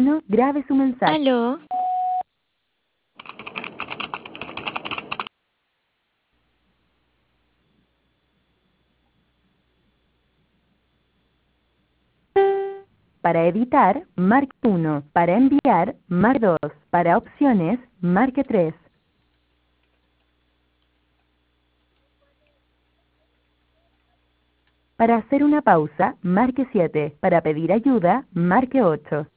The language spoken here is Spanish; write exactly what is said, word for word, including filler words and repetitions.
tono, grabe su mensaje. Aló. Para editar, marque uno. Para enviar, marque dos. Para opciones, marque tres. Para hacer una pausa, marque siete. Para pedir ayuda, marque ocho.